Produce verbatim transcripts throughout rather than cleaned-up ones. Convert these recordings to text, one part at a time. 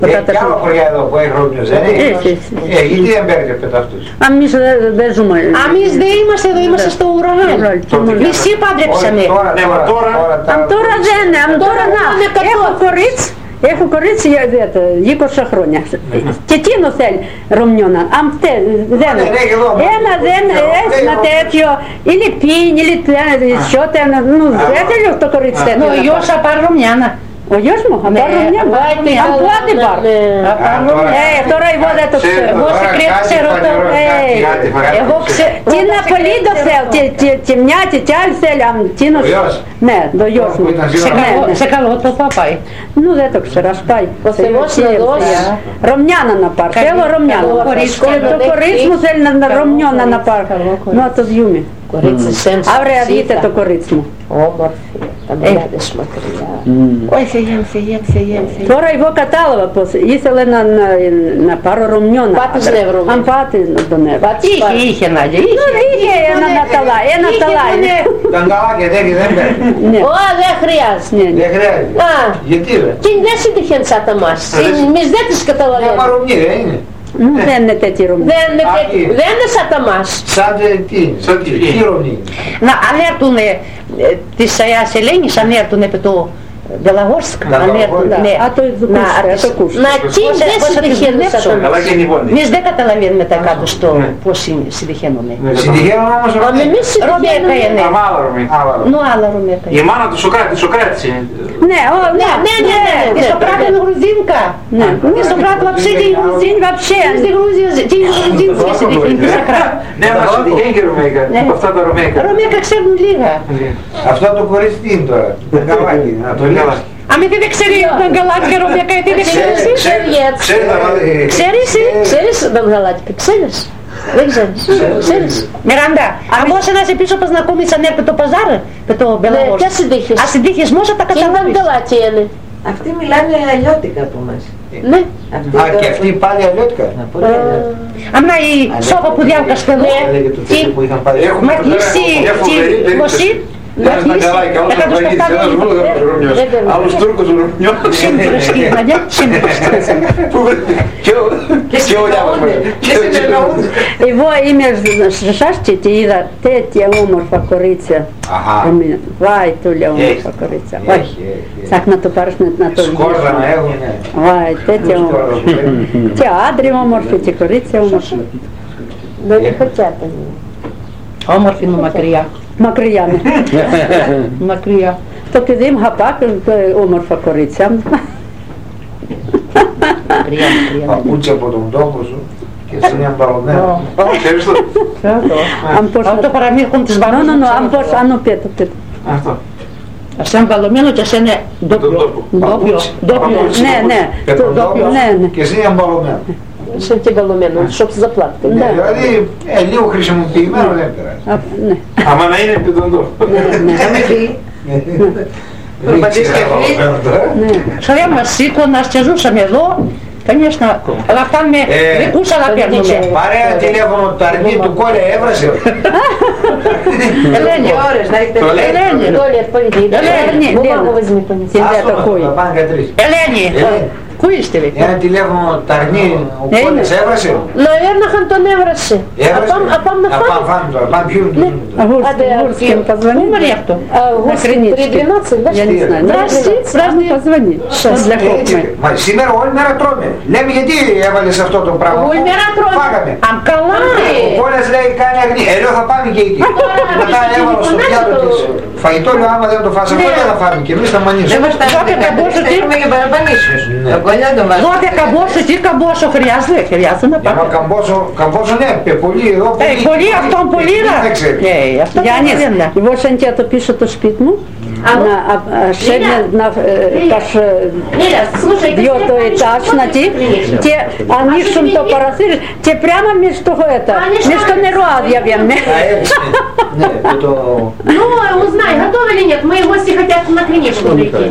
Έχει κι άλλο χωριά εδώ που έχει Ρωμιούς, δεν έχει? Ε, γιατί δεν παίρνετε πέτω αυτούς? Εμείς δεν ζούμε. Εμείς δεν είμαστε εδώ, είμαστε στο ουραγάν. Μισή πάντρεψαμε. Τώρα δεν, τώρα να, έχω κορίτσι. Έχω κορίτσι για είκοσι χρόνια. Και εκείνο θέλει Ρωμιώνα. Αν δεν, ένα δεν ένα τέτοιο, или пень, или что-то, ну, это ли το κορίτσι τέτοιο. Ο γιος απάρ Ρωμιάνα. Ο γιος μου, απάρ Ρωμιάνα. Αν πλάτη πάρ. Τώρα εγώ δεν το ξέρω. Εγώ секрет ξέρω το. Εγώ ξέρω. Τι να πολύ το θέλω, τι μια, τι τι άλλη θέλει. Ο γιος. Ναι, το γιος μου. Σε καλό το πάει. Ну δεν το ξέρω, ας πάει. Ο Θεός να δώσει. Ρωμιάνα να πάρει, θέλω Ρωμιάνα. Το κορίτσι μου θέλει να Ρωμιώνα να πάρει. Ну, το δυο Κορίτσι σένς. Αύριο δείτε το κορίτσι μου. Όμορφη, τα μελάδες μακριά. Ой, φεγέν, φεγέν, φεγέν. Τώρα εγώ κατάλαβα πως ήθελε να, να, να πάρω Ρωμιώνα. Πάτης νεύρο. Αν πάτε το νεύρο. Είχε, είχε Νάγια, είχε. Είχε ένα ταλάι, ένα ταλάι. Ταγκαλάκια δεν παίρνει. Ω, δεν χρειάζεται. Δεν χρειάζεται. Γιατί ρε? Και δεν συμμετέχει σαν τα μας. Εμείς δεν τις καταλαβαίνουμε. Μια Ρωμιή δεν είναι? Δεν είναι τέτοια Ρωμιή. Δεν είναι σαν τα μας. Σαν τι, σαν τι, τι Ρωμιή? Να, αν έρθουν της Αγίας Ελένης, αν έρθουν επί του Белогорск, αν έρθουν, ναι, Α, το ακούσω. να τι δεν συμμετέχουν σαν τα μας. Εμείς δεν καταλαβαίνουμε τα κάτω στο πώς συμμετέχουμε. Συντυχαίνουν όμως Ρωμιή. Εμείς συμμετέχουμε. Άλλα Ρωμιή. Ну, άλλα Ρωμιέκα. Η μάνα του Σοκράτη, Σοκράτης είναι. Ναι, Ναι, ναι, ναι, ναι, τη Σοκράτη είναι грузинка. Τη Σοκράτη вообще не грузин, вообще. Τη Грузия, τη грузинская συμμετέχει, τη Σοκράτη. Ναι, αλλά συντυχαίνει και Ρωμαϊκά. Από αυτά τα Ρωμαϊκά. Ρωμιέκα ξέρουν λίγα. Αυτό το κορίτσι τι είναι τώρα? Ταγκαλάκι, να το λέει. Α, μη δεν ξέρει Μπαγγαλάτικα Ρωμιέκα, τι δεν ξέρεις? Ξέρεις, ξέρεις Μπαγγαλάτικα, ξέρεις? Δεν ξέρεις, ξέρεις. Μιράντα, αν μπορούσε να σε πεις όπως να κόμεις αν έρθει το παζάρ, με το Μπελαγόρ. Ναι, ποια συντύχεις. Α, συντύχεις μόσα τα καταλάβεις. Τι Μπαγγαλάτι είναι? Αυτοί μιλάνε αλλιώτικα από μας. Ναι. Α, και αυτή πάλι αλλιώτικα. Αμνά η σώπα που διάβκας εδώ, τι, μαγνήσει, τι, μοσί, Ένας Ταγκαλάκι, άλλος Αφραγίτης, ένας Βούλγαρος Ρωμιός, άλλος Τούρκος Ρωμιός. Και ο Λιάβας μας. Εγώ είμαι ζεστάστη και είδα τέτοια όμορφα κορίτσια. Βάι, τούλια όμορφα κορίτσια. Σάκ να το πάρεις να το δεις. Σκόρδα να έχουνε. Βάι, τέτοια όμορφα. Και άντροι όμορφοι και κορίτσια όμορφα. Δεν είναι χωτσάτα. Όμορφη μου μακριά. Μακριά, ναι. Μακριά. Το παιδί μου χαπάκ, όμορφα κορίτσια. Παπούτσια από τον τόπο σου και εσύ είναι αμπαλωμένο. Ξέρεις το? Αυτό παραμύχουν της βαρώνας. Ναι, ναι, ναι, αν το πέτω, πέτω. Αυτό. Ας είναι αμπαλωμένο και ας είναι ντόπιο. Ντόπιο. Ναι, ναι. Και εσύ είναι αμπαλωμένο. Είσαι και αμπαλωμένο, щоб заплатити. Δηλαδή, λίγο χρησιμοποιημένο δεν πειράζει. Άμα να είναι επί τον τόπο. Шаря Масико, нас тяжушами εδώ, конечно, αλλά φτάνουμε δικούς αλλά παίρνουμε. Παρέα τηλέφωνο του Αρνή του Κόλλια έβρασε. Ελένη, Ελένη, Ελένη, πού είστε ви? Ένα τηλέφωνο του Αρνή ο Κόλλιας έβρασε. Наверное, он τον έβρασε. А пам на фан? Пам ποιον του. Гурским позвони. Умрехту. три двенадцать, да? Я не знаю. Здравствуйте. Сразу позвони. Для кухни. Σήμερα όλη μέρα τρώμε. Λέμε γιατί έβαλες αυτό το πράγμα. Όλη μέρα τρώμε. Φάγαμε. Αμπκαλά. Ο Κόλλιας λέει κάνει αγνή. Ε, λέω θα πάμε και εκεί. Μετά έβαλα στο πιάτο της φαγητό, λέω άμα δεν το φας αυτό δεν θα φάμε και εμείς θα μανίσουμε. Δώτε καμπόσο, τι καμπόσο χρειάζεται, χρειάζεται να πάμε. Καμπόσο ναι, πολύ εδώ. Πολύ αυτό, πολύ να. Γιάννης, εγώ σαν και το πίσω το σπίτι μου, να πας δυο το ετаж να τι και ανοίξουν το παραθύρι και прямо между это, между неру объявим. Ну, узнай, готовы или нет, мои гости хотят на клиничку прийти.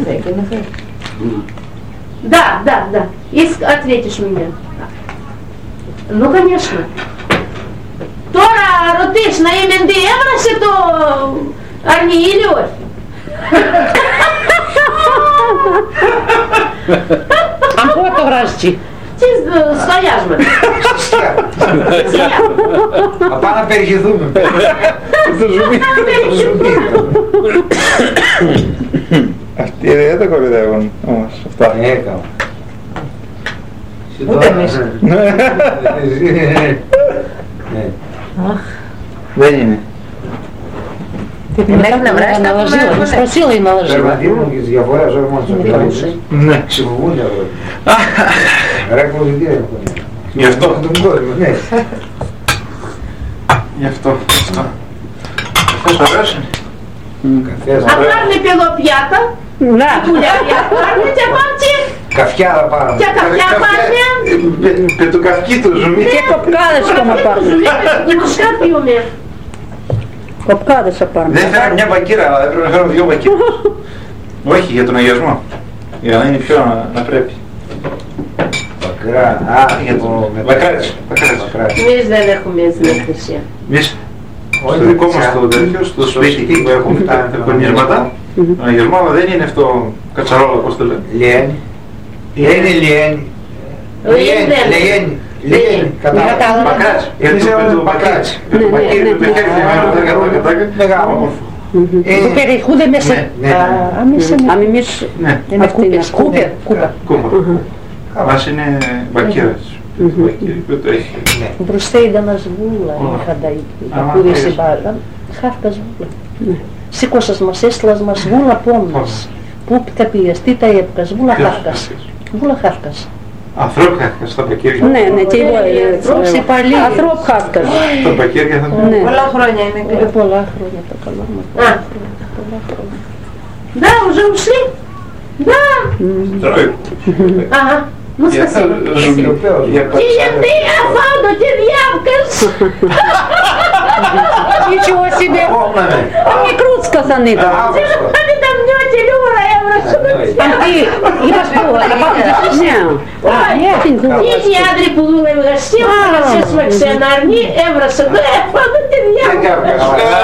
Да, да, да. И ответишь мне. Ну, конечно. Τώρα ρωτήσεις να είμαι τι έβρασε το Αρνή или όχι. Am pot vrăzi. Τι σφαλιάζουμε. Να πάμε να περιχηθούμε. Το ζουμί. Αυτοί δεν τα κορυδεύουν όμως αυτά. Έκανα. Ούτε εμείς. Δεν είναι. Μέχρι να βράσει τα πούμε. Σпросила и наложила. Περματίβουν και τις διαφορές όχι μόνο στις απειλήσεις. Ναι. Ξεφοβούν για αυτό. Ρε κολλητήρια είναι πολύ. Γι' αυτό. Τον κόσμο, ναι. Γι' αυτό. Καφές ωραίος είναι. Καφές. А парни пилопята? Да. Куля парни, те парти? Καφιά θα πάρουμε. Те кафя парни? Πετουκαυκή του ζουμί. Και κοπκάδες ακόμα πάρουμε. Немножко пьюме. Κοπκάδες θα πάρουμε. Δεν φέραμε μια μπακύρα, αλλά έπρεπε να φέρω δυο μπακύρες. Όχι, για τον αγιασμό. Για να είναι πιο να πρέπει. Μπακρά. Α, για το Μπακράτης. Εμείς δεν έχουμε συνεργασία. Εμείς στο δικό μας το τέτοιο, στο σπίτι που έχουμε τα κονιέρματα, το αγιασμό, αλλά δεν είναι αυτό κατσαρόλα, πώς το λένε. Λιένι. Είναι λιένι. Λιένι. Λιένι. Λιένι. Κατάλαβα. Μπακράτης. Γιατί το μπακράτης. Μπακύρι με χέρι και μεγάλο. Που περιχούνται μέσα. Αν εμείς Ναι. είναι κούπερ. Κούπερ. Κούπα. Μας είναι μπακύρες. Μπακύρι που το έχει. Μπροστά ήταν σβούλα, είχα τα κούδισε μπάλα. Χάθηκα σβούλα. Σήκωσες μας, έστειλας μας σβούλα πόμνας. Πού τα πήγες, τι τα έπαιξες, σβούλα χάθηκας. Σβούλα χάθηκας. Ανθρώπου χάθηκας στα μπακύρια. Ναι, ναι, τι είπα. Ανθρώπου χάθηκας. Τα μπακύρια θα Ναι. Πολλά χρόνια είναι Ε, καλά. πολλά χρόνια το καλό μου. Α. Πολλά χρόνια. Да, уже ушли? Да. Трое. Ага. Ну, Я спасибо. жую. Я Ты, Афаду, ты вявкаешь. Ничего себе! Не крут сказаний. Они там нёте, Люра, я прошу. Анти, имаш пола, а пак Не. Ні, Адрі Пулула в гостів, а все смаксенарні, Евроса, да, Афаду, ты вявкаешь.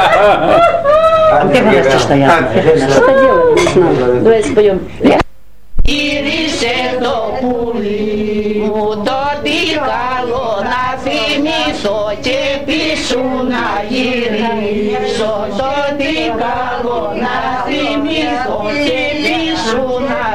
Ты вырастешь, что я. Что делать? Не знаю. Давай споем. Γύρισε το πουλί μου το δίκαλο να θυμηθώ και πίσω να γυρίσω. Το δίκαλο να θυμηθώ και πίσω να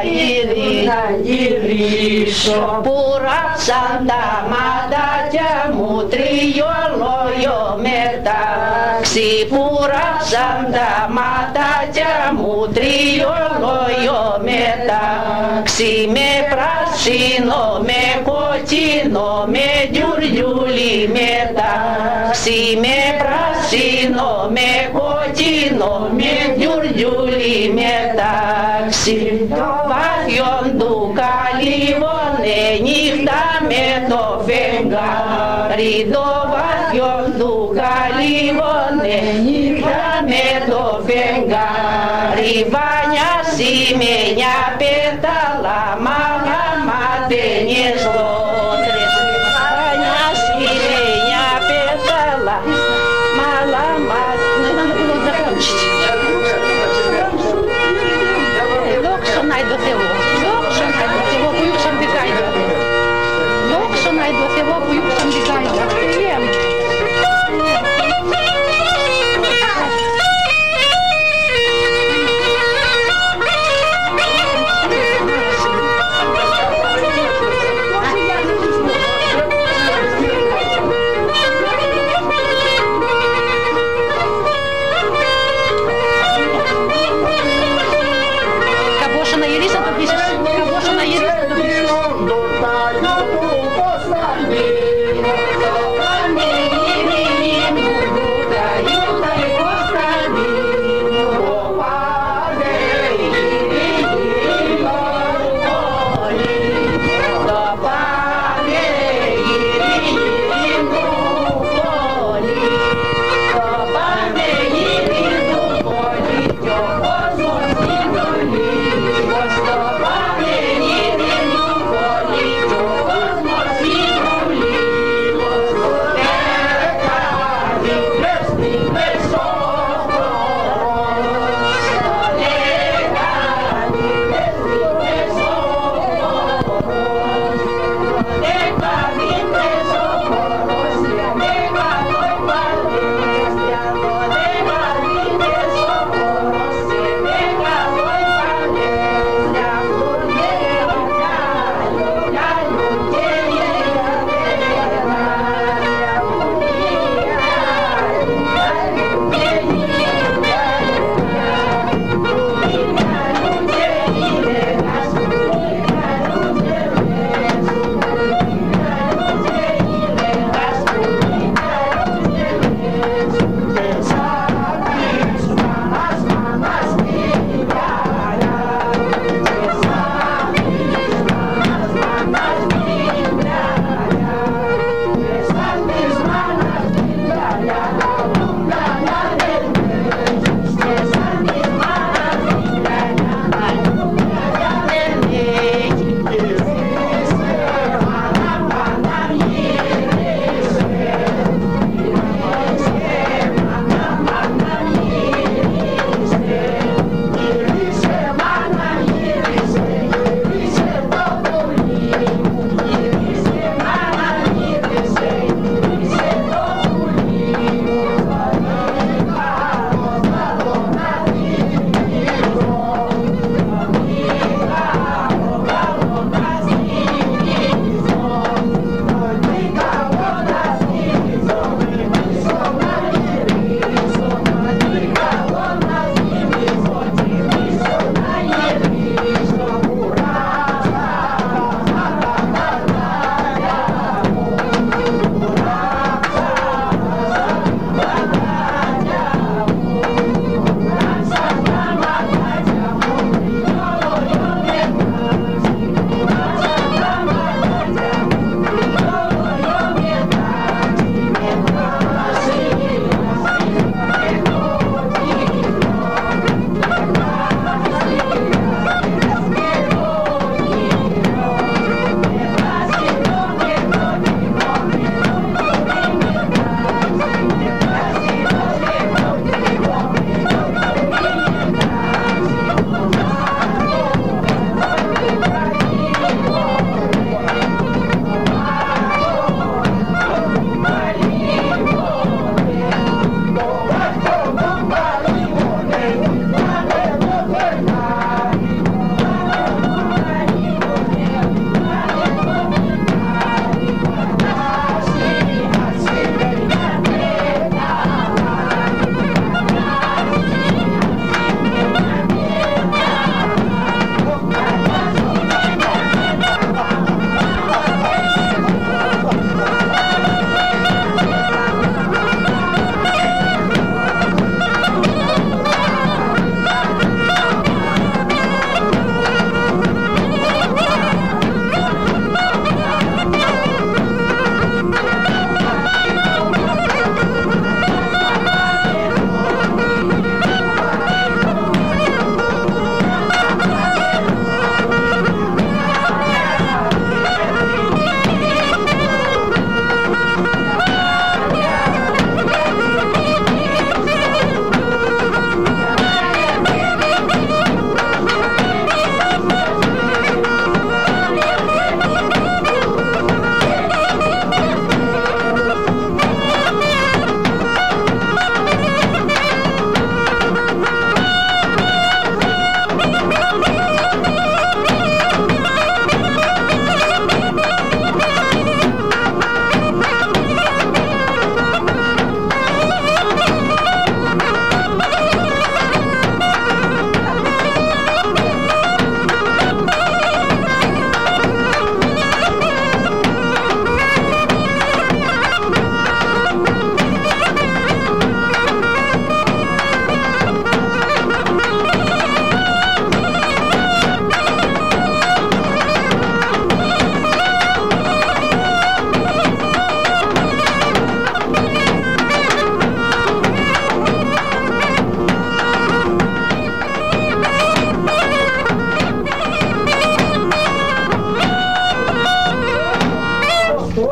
γυρίσω. Πουράσαν τα μαντάκια μου τριόλογιο μεταξύ. Πουράσαν τα μαντάκια μου τριόλογιο μεταξύ. Με πράσινο, με κόκκινο, με γιουργιούλι μεταξύ. Με πράσινο, με κόκκινο, με γιουργιούλι μεταξύ. Το βάθιον του καλύβωνε νύχτα με το φεγγάρι. Το βάθιον του καλύβωνε νύχτα με το φεγγάρι. Βάνια σημαίνια πέταλα, μάγα ματένιες λότρες. Βάνια σημαίνια πέταλα, μάλα ματένιες. Δόξα να είναι το Θεό, δόξα να είναι το Θεό που ήρθαν την κάιδα. Δόξα να είναι το Θεό που ήρθαν την κάιδα.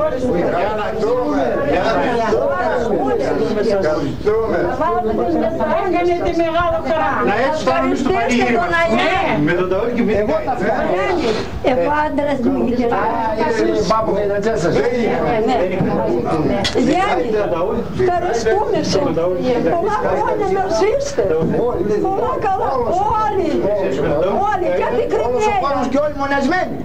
Έκανε τη μεγάλο χαρά. Να έτσι φτάνουμε στο πανηγύρι μας. Με τον Ταόρη και με την Καϊτή. Εγώ άντρας μου γυρνάει. Γιάννη, ευχαριστούμε σε. Πολλά χρόνια να ζήστε. Πολλά καλά. Όλοι. Όλοι. Και την Κρυμαία. Και όλοι μονασμένοι.